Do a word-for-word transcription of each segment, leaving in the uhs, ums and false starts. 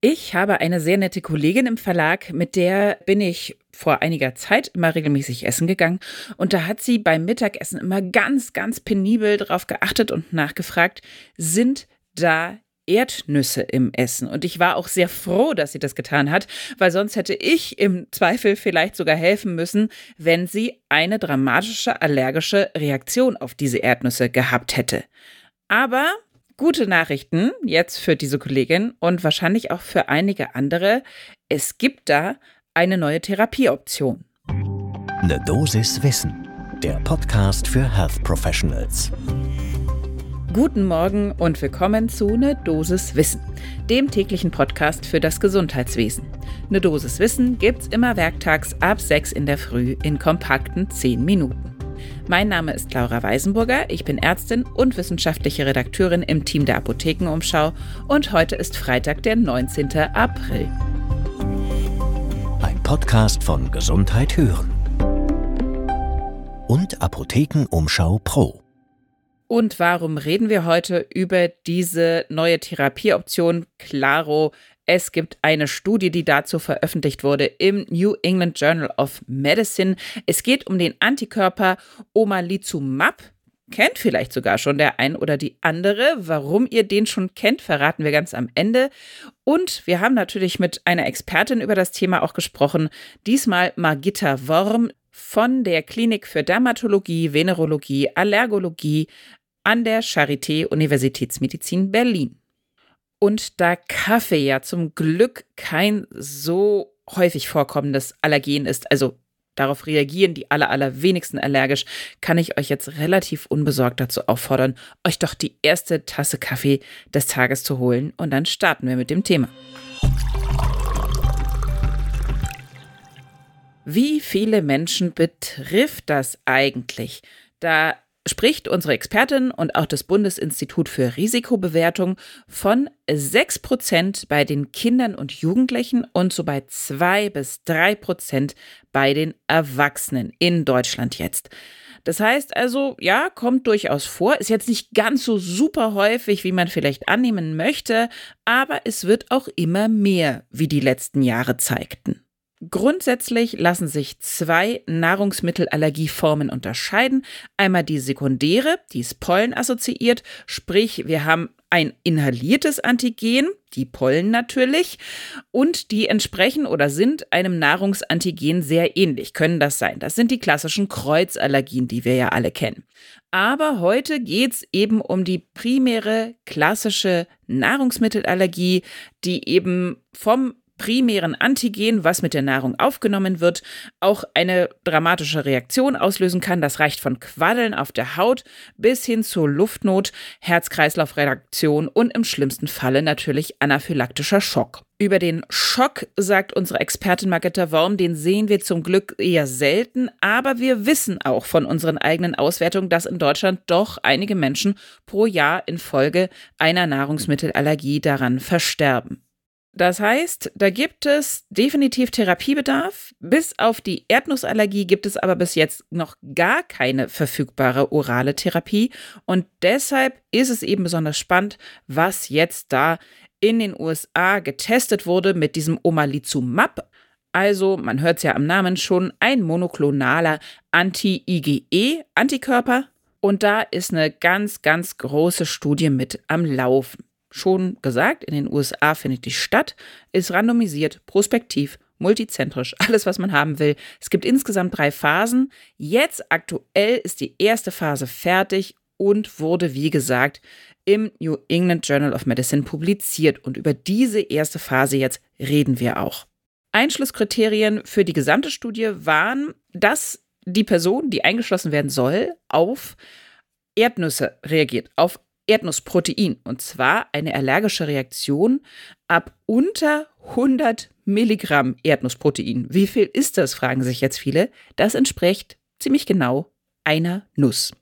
Ich habe eine sehr nette Kollegin im Verlag, mit der bin ich vor einiger Zeit immer regelmäßig essen gegangen. Und da hat sie beim Mittagessen immer ganz, ganz penibel darauf geachtet und nachgefragt, sind da Erdnüsse im Essen? Und ich war auch sehr froh, dass sie das getan hat, weil sonst hätte ich im Zweifel vielleicht sogar helfen müssen, wenn sie eine dramatische allergische Reaktion auf diese Erdnüsse gehabt hätte. Aber gute Nachrichten jetzt für diese Kollegin und wahrscheinlich auch für einige andere. Es gibt da eine neue Therapieoption. Eine Dosis Wissen, der Podcast für Health Professionals. Guten Morgen und willkommen zu Ne Dosis Wissen, dem täglichen Podcast für das Gesundheitswesen. Ne Dosis Wissen gibt's immer werktags ab sechs in der Früh in kompakten zehn Minuten. Mein Name ist Laura Weisenburger, ich bin Ärztin und wissenschaftliche Redakteurin im Team der Apothekenumschau und heute ist Freitag, der neunzehnten April. Ein Podcast von Gesundheit hören und Apothekenumschau Pro. Und warum reden wir heute über diese neue Therapieoption? Klaro, es gibt eine Studie, die dazu veröffentlicht wurde im New England Journal of Medicine. Es geht um den Antikörper Omalizumab. Kennt vielleicht sogar schon der ein oder die andere. Warum ihr den schon kennt, verraten wir ganz am Ende. Und wir haben natürlich mit einer Expertin über das Thema auch gesprochen. Diesmal Margitta Worm von der Klinik für Dermatologie, Venerologie, Allergologie an der Charité Universitätsmedizin Berlin. Und da Kaffee ja zum Glück kein so häufig vorkommendes Allergen ist, also darauf reagieren die aller, allerwenigsten allergisch, kann ich euch jetzt relativ unbesorgt dazu auffordern, euch doch die erste Tasse Kaffee des Tages zu holen. Und dann starten wir mit dem Thema. Wie viele Menschen betrifft das eigentlich? Da spricht unsere Expertin und auch das Bundesinstitut für Risikobewertung von sechs Prozent bei den Kindern und Jugendlichen und so bei zwei bis drei Prozent bei den Erwachsenen in Deutschland jetzt. Das heißt also, ja, kommt durchaus vor, ist jetzt nicht ganz so super häufig, wie man vielleicht annehmen möchte, aber es wird auch immer mehr, wie die letzten Jahre zeigten. Grundsätzlich lassen sich zwei Nahrungsmittelallergieformen unterscheiden. Einmal die sekundäre, die ist pollenassoziiert, sprich wir haben ein inhaliertes Antigen, die Pollen natürlich, und die entsprechen oder sind einem Nahrungsantigen sehr ähnlich, können das sein. Das sind die klassischen Kreuzallergien, die wir ja alle kennen. Aber heute geht es eben um die primäre klassische Nahrungsmittelallergie, die eben vom primären Antigen, was mit der Nahrung aufgenommen wird, auch eine dramatische Reaktion auslösen kann. Das reicht von Quaddeln auf der Haut bis hin zur Luftnot, Herz-Kreislauf-Reaktion und im schlimmsten Falle natürlich anaphylaktischer Schock. Über den Schock sagt unsere Expertin Margitta Worm, den sehen wir zum Glück eher selten, aber wir wissen auch von unseren eigenen Auswertungen, dass in Deutschland doch einige Menschen pro Jahr infolge einer Nahrungsmittelallergie daran versterben. Das heißt, da gibt es definitiv Therapiebedarf. Bis auf die Erdnussallergie gibt es aber bis jetzt noch gar keine verfügbare orale Therapie. Und deshalb ist es eben besonders spannend, was jetzt da in den U S A getestet wurde mit diesem Omalizumab. Also, man hört es ja am Namen schon, ein monoklonaler Anti-I G E-Antikörper. Und da ist eine ganz, ganz große Studie mit am Laufen. Schon gesagt, in den U S A findet die statt, ist randomisiert, prospektiv, multizentrisch, alles, was man haben will. Es gibt insgesamt drei Phasen. Jetzt aktuell ist die erste Phase fertig und wurde, wie gesagt, im New England Journal of Medicine publiziert. Und über diese erste Phase jetzt reden wir auch. Einschlusskriterien für die gesamte Studie waren, dass die Person, die eingeschlossen werden soll, auf Erdnüsse reagiert, auf Erdnussprotein, und zwar eine allergische Reaktion ab unter hundert Milligramm Erdnussprotein. Wie viel ist das, fragen sich jetzt viele. Das entspricht ziemlich genau einer Nuss.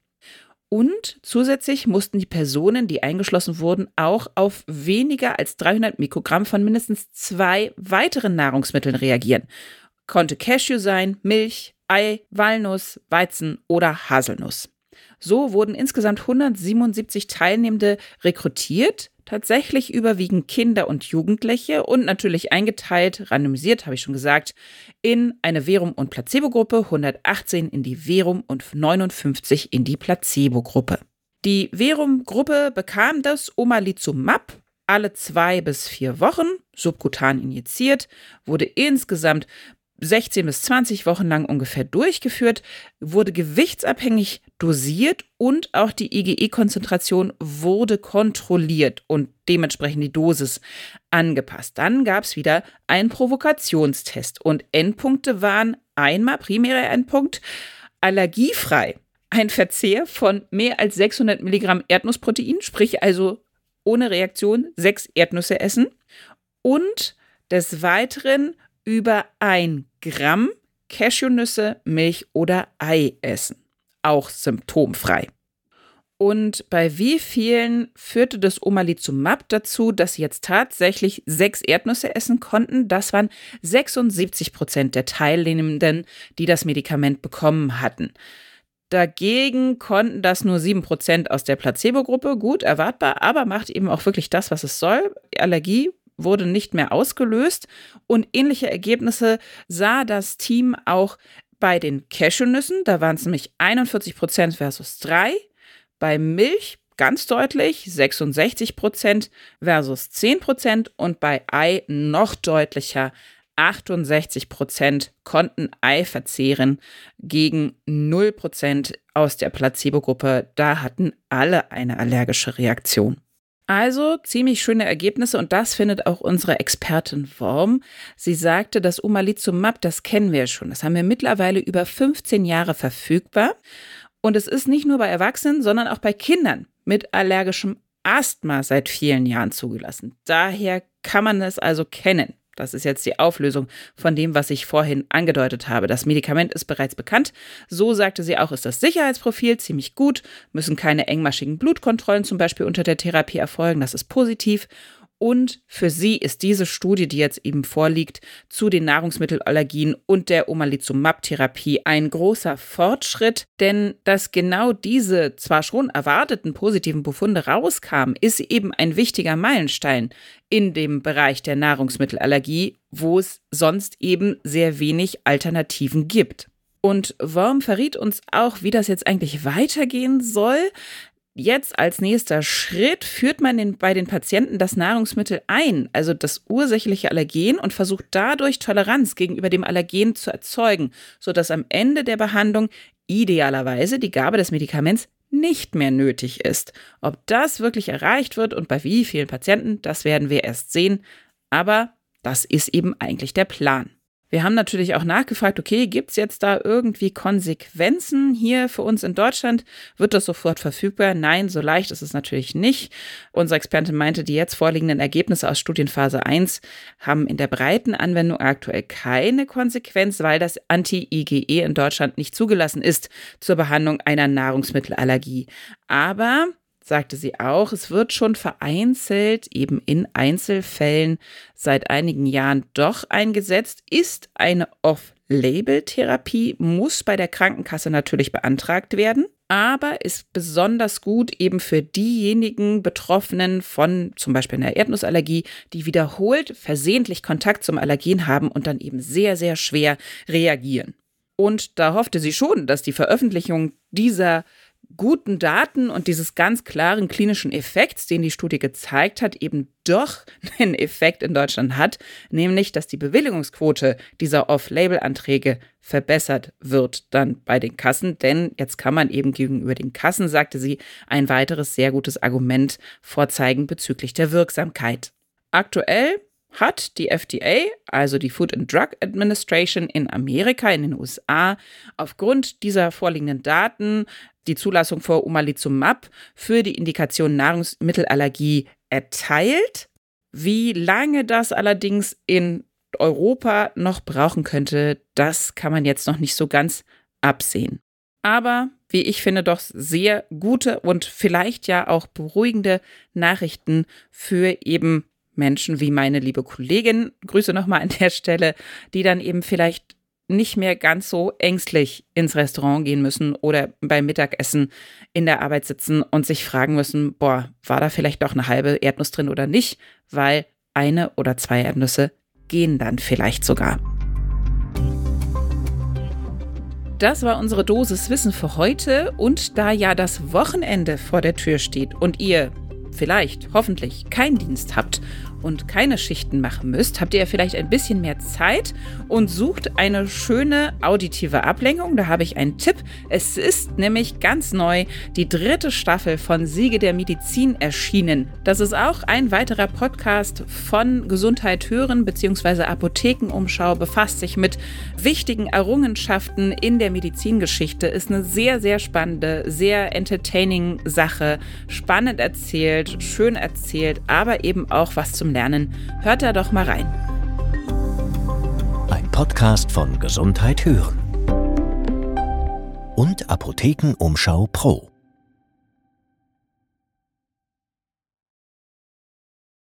Und zusätzlich mussten die Personen, die eingeschlossen wurden, auch auf weniger als dreihundert Mikrogramm von mindestens zwei weiteren Nahrungsmitteln reagieren. Konnte Cashew sein, Milch, Ei, Walnuss, Weizen oder Haselnuss. So wurden insgesamt hundertsiebenundsiebzig Teilnehmende rekrutiert. tatsächlich überwiegend Kinder und Jugendliche und natürlich eingeteilt, randomisiert, habe ich schon gesagt, in eine Verum- und Placebo-Gruppe, hundertachtzehn in die Verum und neunundfünfzig in die Placebo-Gruppe. Die Verum-Gruppe bekam das Omalizumab alle zwei bis vier Wochen, subkutan injiziert, wurde insgesamt sechzehn bis zwanzig Wochen lang ungefähr durchgeführt, wurde gewichtsabhängig dosiert und auch die IgE-Konzentration wurde kontrolliert und dementsprechend die Dosis angepasst. Dann gab es wieder einen Provokationstest und Endpunkte waren einmal, primärer Endpunkt, allergiefrei. Ein Verzehr von mehr als sechshundert Milligramm Erdnussprotein, sprich also ohne Reaktion sechs Erdnüsse essen und des Weiteren über ein Gramm Cashewnüsse, Milch oder Ei essen. Auch symptomfrei. Und bei wie vielen führte das Omalizumab dazu, dass sie jetzt tatsächlich sechs Erdnüsse essen konnten? Das waren sechsundsiebzig Prozent der Teilnehmenden, die das Medikament bekommen hatten. Dagegen konnten das nur sieben Prozent aus der Placebo-Gruppe, gut erwartbar, aber macht eben auch wirklich das, was es soll. Allergie wurde nicht mehr ausgelöst und ähnliche Ergebnisse sah das Team auch bei den Cashewnüssen, da waren es nämlich einundvierzig Prozent versus drei, bei Milch ganz deutlich sechsundsechzig Prozent versus zehn Prozent und bei Ei noch deutlicher achtundsechzig Prozent konnten Ei verzehren gegen null Prozent aus der Placebo-Gruppe. Da hatten alle eine allergische Reaktion. Also ziemlich schöne Ergebnisse und das findet auch unsere Expertin Worm. Sie sagte, das Omalizumab, das kennen wir schon. Das haben wir mittlerweile über fünfzehn Jahre verfügbar. Und es ist nicht nur bei Erwachsenen, sondern auch bei Kindern mit allergischem Asthma seit vielen Jahren zugelassen. Daher kann man es also kennen. Das ist jetzt die Auflösung von dem, was ich vorhin angedeutet habe. Das Medikament ist bereits bekannt. So sagte sie auch, ist das Sicherheitsprofil ziemlich gut, müssen keine engmaschigen Blutkontrollen zum Beispiel unter der Therapie erfolgen. Das ist positiv. Und für sie ist diese Studie, die jetzt eben vorliegt, zu den Nahrungsmittelallergien und der Omalizumab-Therapie ein großer Fortschritt. Denn dass genau diese zwar schon erwarteten positiven Befunde rauskamen, ist eben ein wichtiger Meilenstein in dem Bereich der Nahrungsmittelallergie, wo es sonst eben sehr wenig Alternativen gibt. Und Worm verriet uns auch, wie das jetzt eigentlich weitergehen soll. Jetzt als nächster Schritt führt man den, bei den Patienten das Nahrungsmittel ein, also das ursächliche Allergen, und versucht dadurch Toleranz gegenüber dem Allergen zu erzeugen, sodass am Ende der Behandlung idealerweise die Gabe des Medikaments nicht mehr nötig ist. Ob das wirklich erreicht wird und bei wie vielen Patienten, das werden wir erst sehen, aber das ist eben eigentlich der Plan. Wir haben natürlich auch nachgefragt, okay, gibt es jetzt da irgendwie Konsequenzen hier für uns in Deutschland? Wird das sofort verfügbar? Nein, so leicht ist es natürlich nicht. Unsere Expertin meinte, die jetzt vorliegenden Ergebnisse aus Studienphase eins haben in der breiten Anwendung aktuell keine Konsequenz, weil das Anti-IgE in Deutschland nicht zugelassen ist zur Behandlung einer Nahrungsmittelallergie. Aber sagte sie auch, es wird schon vereinzelt, eben in Einzelfällen seit einigen Jahren doch eingesetzt, ist eine Off-Label-Therapie, muss bei der Krankenkasse natürlich beantragt werden, aber ist besonders gut eben für diejenigen Betroffenen von zum Beispiel einer Erdnussallergie, die wiederholt versehentlich Kontakt zum Allergen haben und dann eben sehr, sehr schwer reagieren. Und da hoffte sie schon, dass die Veröffentlichung dieser guten Daten und dieses ganz klaren klinischen Effekts, den die Studie gezeigt hat, eben doch einen Effekt in Deutschland hat, nämlich, dass die Bewilligungsquote dieser Off-Label-Anträge verbessert wird dann bei den Kassen, denn jetzt kann man eben gegenüber den Kassen, sagte sie, ein weiteres sehr gutes Argument vorzeigen bezüglich der Wirksamkeit. Aktuell hat die F D A, also die Food and Drug Administration in Amerika, in den U S A, aufgrund dieser vorliegenden Daten die Zulassung für Omalizumab für die Indikation Nahrungsmittelallergie erteilt. Wie lange das allerdings in Europa noch brauchen könnte, das kann man jetzt noch nicht so ganz absehen. Aber, wie ich finde, doch sehr gute und vielleicht ja auch beruhigende Nachrichten für eben Menschen wie meine liebe Kollegin, Grüße nochmal an der Stelle, die dann eben vielleicht nicht mehr ganz so ängstlich ins Restaurant gehen müssen oder beim Mittagessen in der Arbeit sitzen und sich fragen müssen, boah, war da vielleicht doch eine halbe Erdnuss drin oder nicht, weil eine oder zwei Erdnüsse gehen dann vielleicht sogar. Das war unsere Dosis Wissen für heute und da ja das Wochenende vor der Tür steht und ihr vielleicht, hoffentlich, keinen Dienst habt und keine Schichten machen müsst, habt ihr ja vielleicht ein bisschen mehr Zeit und sucht eine schöne auditive Ablenkung. Da habe ich einen Tipp. Es ist nämlich ganz neu die dritte Staffel von Siege der Medizin erschienen. Das ist auch ein weiterer Podcast von Gesundheit hören bzw. Apothekenumschau, befasst sich mit wichtigen Errungenschaften in der Medizingeschichte. Ist eine sehr, sehr spannende, sehr entertaining Sache. Spannend erzählt, schön erzählt, aber eben auch was zum Lernen. Hört da doch mal rein. Ein Podcast von Gesundheit hören und Apothekenumschau Pro.